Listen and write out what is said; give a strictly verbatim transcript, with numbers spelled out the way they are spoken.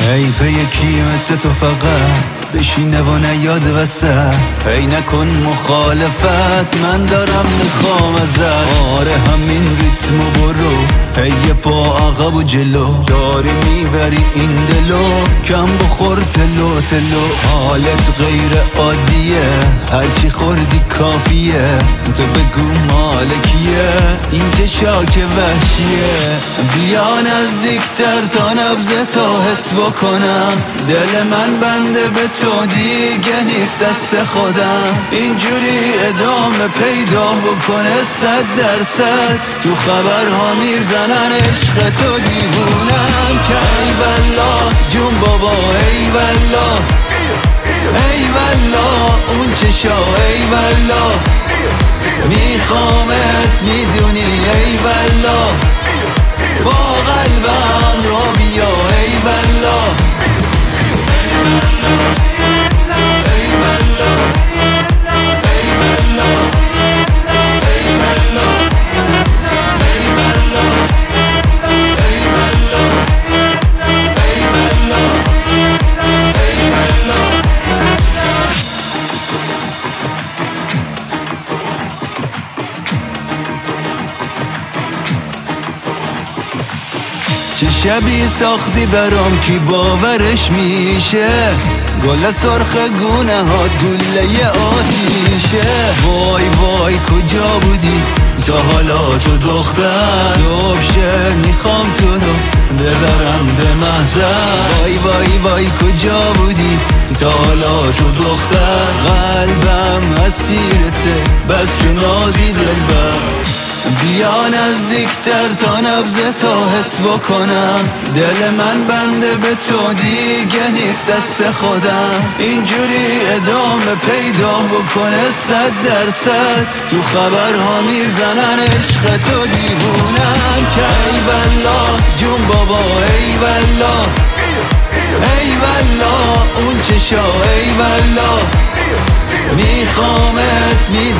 حیفه یکی مثل تو فقط بشینه و نیاد وسط. هی نکن مخالفت، من دارم میخوام ازت. آره همین ریتمو برو، هی پا عقب و جلو. داری میبری این دلو، کم بخور تلو تلو. حالت غیر عادیه، هرچی خوردی کافیه. تو بگو مالکیه، این چه شاک وحشیه. بیا نزدیکتر تا نبض تو حس بکنم. دل من بنده به تو دیگه نیست دست خودم. اینجوری ادامه پیدا بکنه صد درصد. تو خبرها میزنن عشق تو دیوونم. که ای والله جون بابا، ای والله ای والله اون چشا، ای والله میخوامت میدونی، ای والله با قلبم را بیا، ای والله ای والله ای والله ای والله ای والله ای والله ای والله ای والله. چه شبی ساختی برام کی باورش میشه. گل سرخ گونه هات گله آتیشه. وای وای کجا بودی تا حالا تو دختر. صبح شه میخوام تو رو ببرم به محضر. وای وای وای کجا بودی تا حالا تو دختر. قلبم اسیرته بس که نازی دلبر. بیا نزدیکتر تا نبض تو حس بکنم. دل من بنده به تو دیگه نیست دست خودم. اینجوری ادامه پیدا بکنه صد درصد. تو خبرها میزنن عشق تو دیوونم. که ای والله جون بابا، ای والله ای والله اون چشا، ای والله میخوامت می